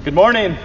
Good morning.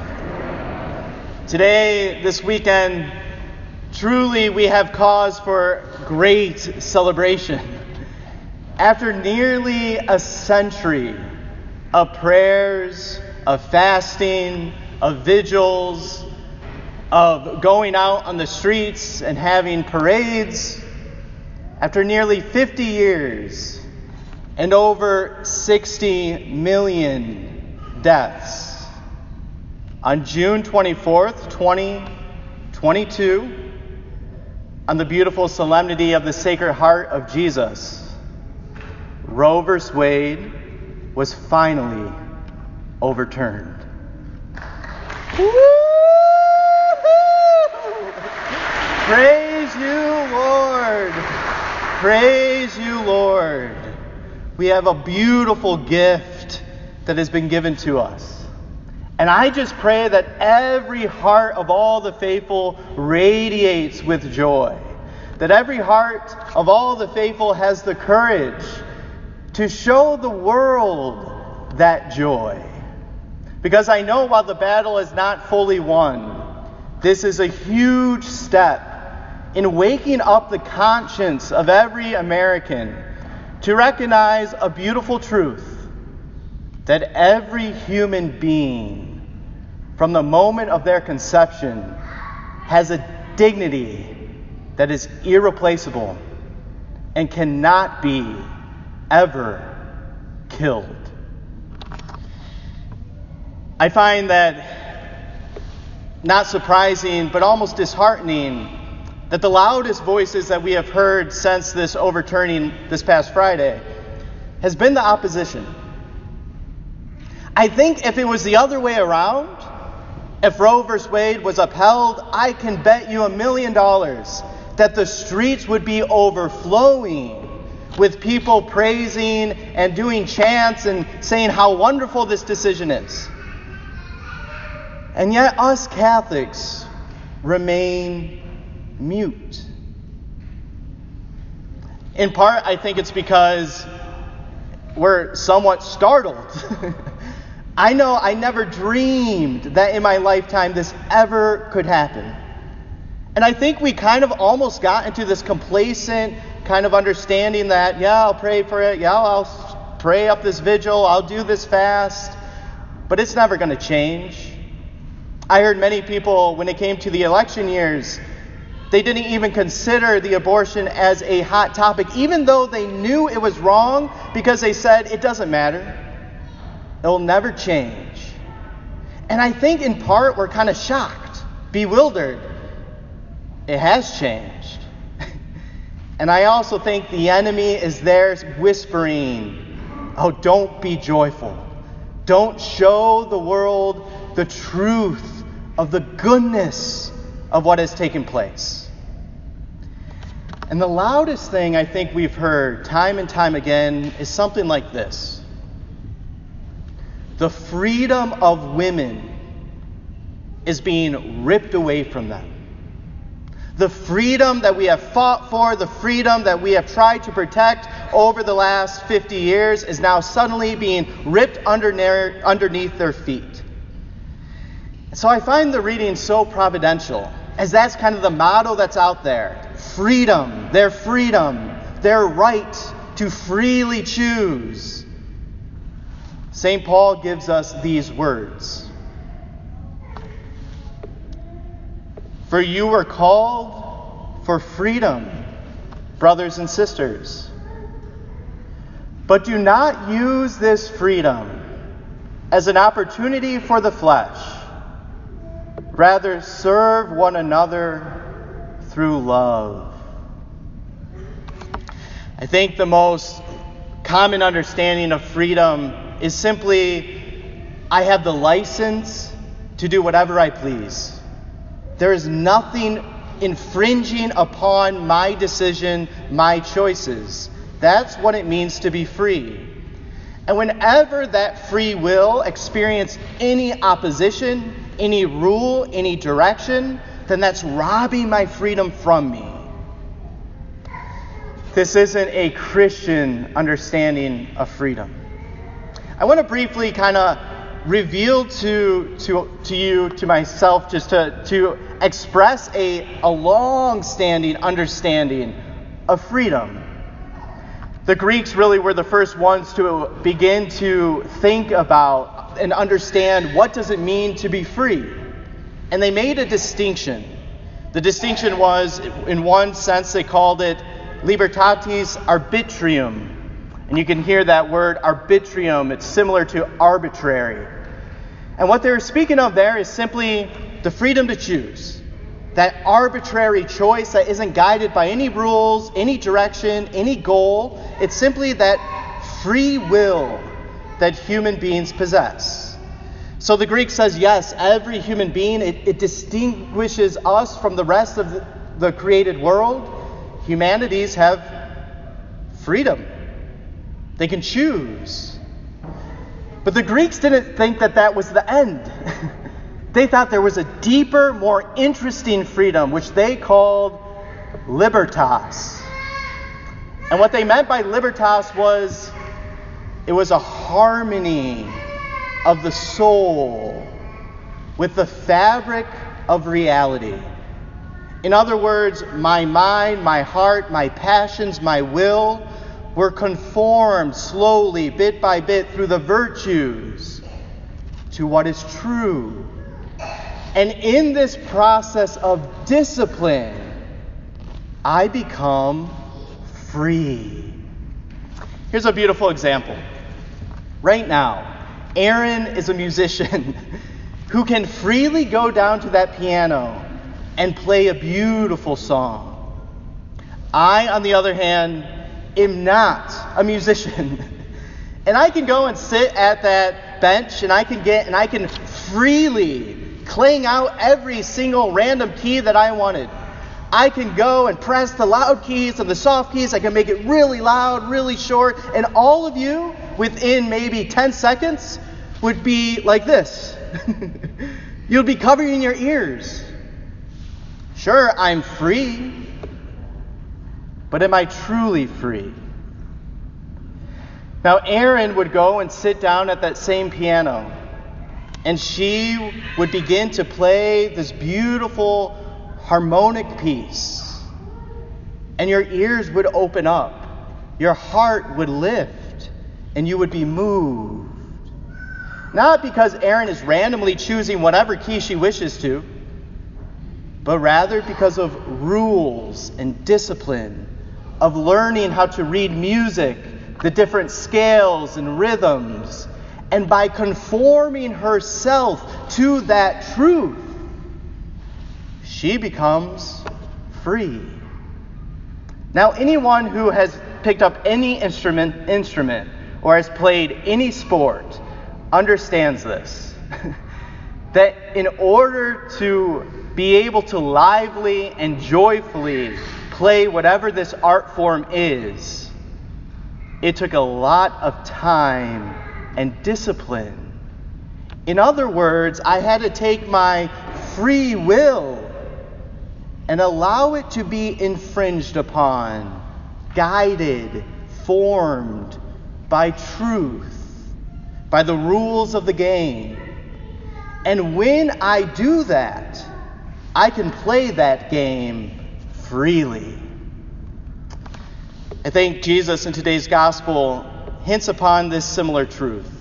Today, this weekend, truly we have cause for great celebration. After nearly a century of prayers, of fasting, of vigils, of going out on the streets and having parades, after nearly 50 years and over 60 million deaths, on June 24th, 2022, on the beautiful solemnity of the Sacred Heart of Jesus, Roe v. Wade was finally overturned. Praise you, Lord. Praise you, Lord. We have a beautiful gift that has been given to us. And I just pray that every heart of all the faithful radiates with joy. That every heart of all the faithful has the courage to show the world that joy. Because I know while the battle is not fully won, this is a huge step in waking up the conscience of every American to recognize a beautiful truth, that every human being, from the moment of their conception, has a dignity that is irreplaceable and cannot be ever killed. I find that not surprising, but almost disheartening, that the loudest voices that we have heard since this overturning this past Friday has been the opposition. I think if it was the other way around, if Roe v. Wade was upheld, I can bet you $1 million that the streets would be overflowing with people praising and doing chants and saying how wonderful this decision is. And yet us Catholics remain mute. In part, I think it's because we're somewhat startled. I know I never dreamed that in my lifetime this ever could happen. And I think we kind of almost got into this complacent kind of understanding that, yeah, I'll pray for it. Yeah, I'll pray up this vigil. I'll do this fast. But it's never going to change. I heard many people, when it came to the election years, they didn't even consider the abortion as a hot topic, even though they knew it was wrong, because they said it doesn't matter. It will never change. And I think in part we're kind of shocked, bewildered. It has changed. And I also think the enemy is there whispering, oh, don't be joyful. Don't show the world the truth of the goodness of what has taken place. And the loudest thing I think we've heard time and time again is something like this. The freedom of women is being ripped away from them. The freedom that we have fought for, the freedom that we have tried to protect over the last 50 years is now suddenly being ripped underneath their feet. So I find the reading so providential, as that's kind of the motto that's out there. Freedom, their right to freely choose. St. Paul gives us these words. For you were called for freedom, brothers and sisters. But do not use this freedom as an opportunity for the flesh. Rather, serve one another through love. I think the most common understanding of freedom is simply, I have the license to do whatever I please. There is nothing infringing upon my decision, my choices. That's what it means to be free. And whenever that free will experiences any opposition, any rule, any direction, then that's robbing my freedom from me. This isn't a Christian understanding of freedom. I want to briefly kind of revealed to you, to myself, just to express a long-standing understanding of freedom. The Greeks really were the first ones to begin to think about and understand what does it mean to be free. And they made a distinction. The distinction was, in one sense, they called it libertatis arbitrium. And you can hear that word arbitrium. It's similar to arbitrary. And what they're speaking of there is simply the freedom to choose. That arbitrary choice that isn't guided by any rules, any direction, any goal. It's simply that free will that human beings possess. So the Greek says, yes, every human being, it distinguishes us from the rest of the created world. Humanities have freedom. They can choose. But the Greeks didn't think that was the end. They thought there was a deeper, more interesting freedom, which they called libertas. And what they meant by libertas was, it was a harmony of the soul with the fabric of reality. In other words, my mind, my heart, my passions, my will were conformed slowly, bit by bit, through the virtues to what is true. And in this process of discipline, I become free. Here's a beautiful example. Right now, Aaron is a musician who can freely go down to that piano and play a beautiful song. I, on the other hand, am not a musician. And I can go and sit at that bench and I can freely clang out every single random key that I wanted. I can go and press the loud keys and the soft keys. I can make it really loud, really short. And all of you, within maybe 10 seconds, would be like this. You'll be covering your ears. Sure, I'm free. But am I truly free? Now, Erin would go and sit down at that same piano. And she would begin to play this beautiful harmonic piece. And your ears would open up. Your heart would lift. And you would be moved. Not because Erin is randomly choosing whatever key she wishes to, but rather because of rules and discipline, of learning how to read music, the different scales and rhythms. And by conforming herself to that truth, she becomes free. Now, anyone who has picked up any instrument or has played any sport understands this. That in order to be able to lively and joyfully play whatever this art form is, it took a lot of time and discipline. In other words, I had to take my free will and allow it to be infringed upon, guided, formed by truth, by the rules of the game. And when I do that, I can play that game freely. I think Jesus in today's gospel hints upon this similar truth.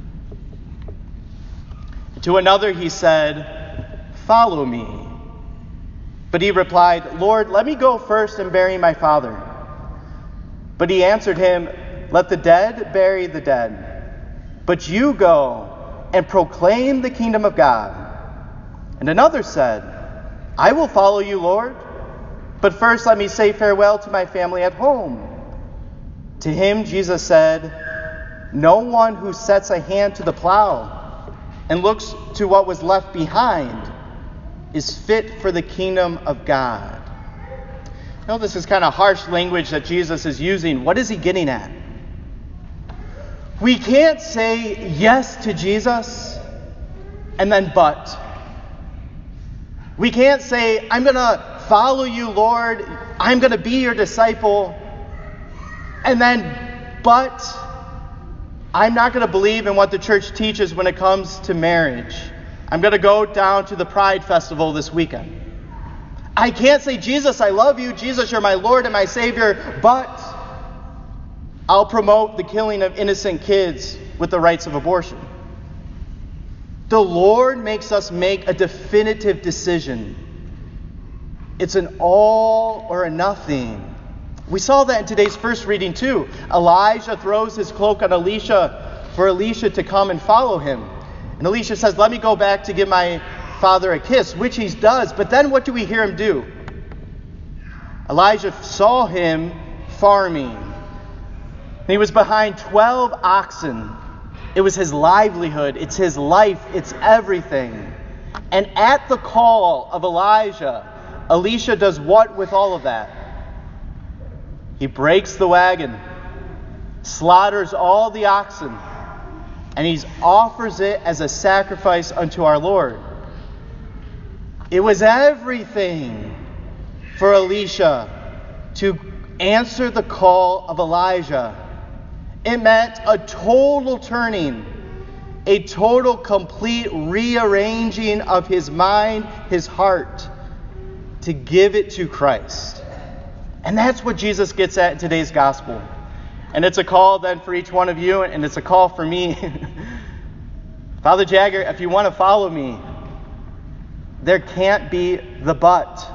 To another he said, "Follow me." But he replied, "Lord, let me go first and bury my father." But he answered him, "Let the dead bury the dead. But you go and proclaim the kingdom of God." And another said, "I will follow you, Lord, but first let me say farewell to my family at home." To him Jesus said, "No one who sets a hand to the plow and looks to what was left behind is fit for the kingdom of God." Now, this is kind of harsh language that Jesus is using. What is he getting at? We can't say yes to Jesus and then but. We can't say, "I'm going to follow you, Lord. I'm going to be your disciple." And then but. I'm not going to believe in what the church teaches when it comes to marriage. I'm going to go down to the Pride Festival this weekend. I can't say, Jesus, I love you. Jesus, you're my Lord and my Savior, but I'll promote the killing of innocent kids with the rights of abortion. The Lord makes us make a definitive decision. It's an all or a nothing. We saw that in today's first reading too. Elijah throws his cloak on Elisha for Elisha to come and follow him. And Elisha says, let me go back to give my father a kiss, which he does. But then what do we hear him do? Elijah saw him farming. He was behind 12 oxen. It was his livelihood. It's his life. It's everything. And at the call of Elijah, Elisha does what with all of that? He breaks the wagon, slaughters all the oxen, and he offers it as a sacrifice unto our Lord. It was everything for Elisha to answer the call of Elijah. It meant a total turning, a total complete rearranging of his mind, his heart, to give it to Christ. And that's what Jesus gets at in today's gospel. And it's a call then for each one of you, and it's a call for me. Father Jagger, if you want to follow me, there can't be the but.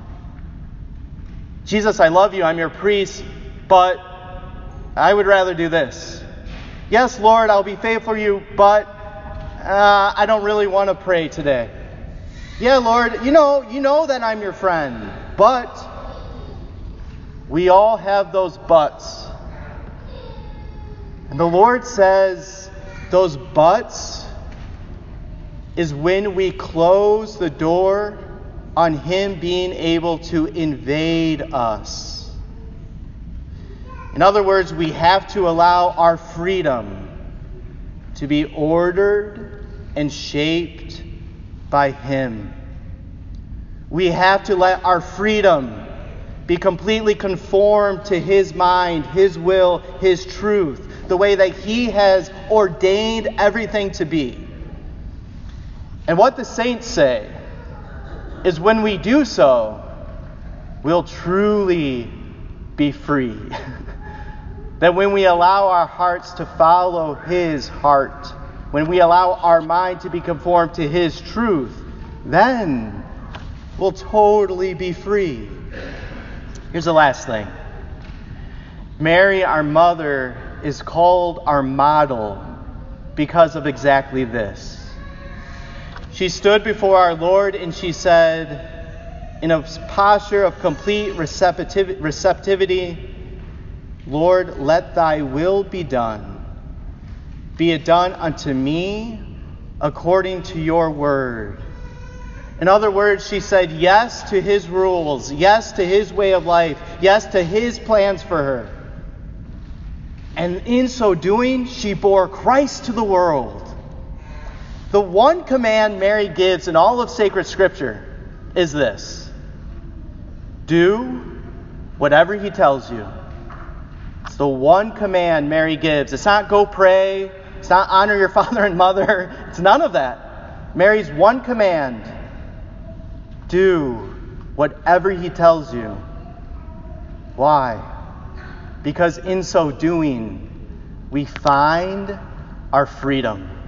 Jesus, I love you, I'm your priest, but I would rather do this. Yes, Lord, I'll be faithful to you, but I don't really want to pray today. Yeah, Lord, you know that I'm your friend, but we all have those buts. And the Lord says those buts is when we close the door on Him being able to invade us. In other words, we have to allow our freedom to be ordered and shaped by Him. We have to let our freedom be completely conformed to His mind, His will, His truth, the way that He has ordained everything to be. And what the saints say is when we do so, we'll truly be free. That when we allow our hearts to follow His heart, when we allow our mind to be conformed to His truth, then we'll totally be free. Here's the last thing. Mary, our mother, is called our model because of exactly this. She stood before our Lord and she said, in a posture of complete receptivity, Lord, let thy will be done. Be it done unto me according to your word. In other words, she said yes to His rules, yes to His way of life, yes to His plans for her. And in so doing, she bore Christ to the world. The one command Mary gives in all of sacred Scripture is this: do whatever He tells you. It's the one command Mary gives. It's not go pray. It's not honor your father and mother. It's none of that. Mary's one command: do whatever He tells you. Why? Because in so doing, we find our freedom.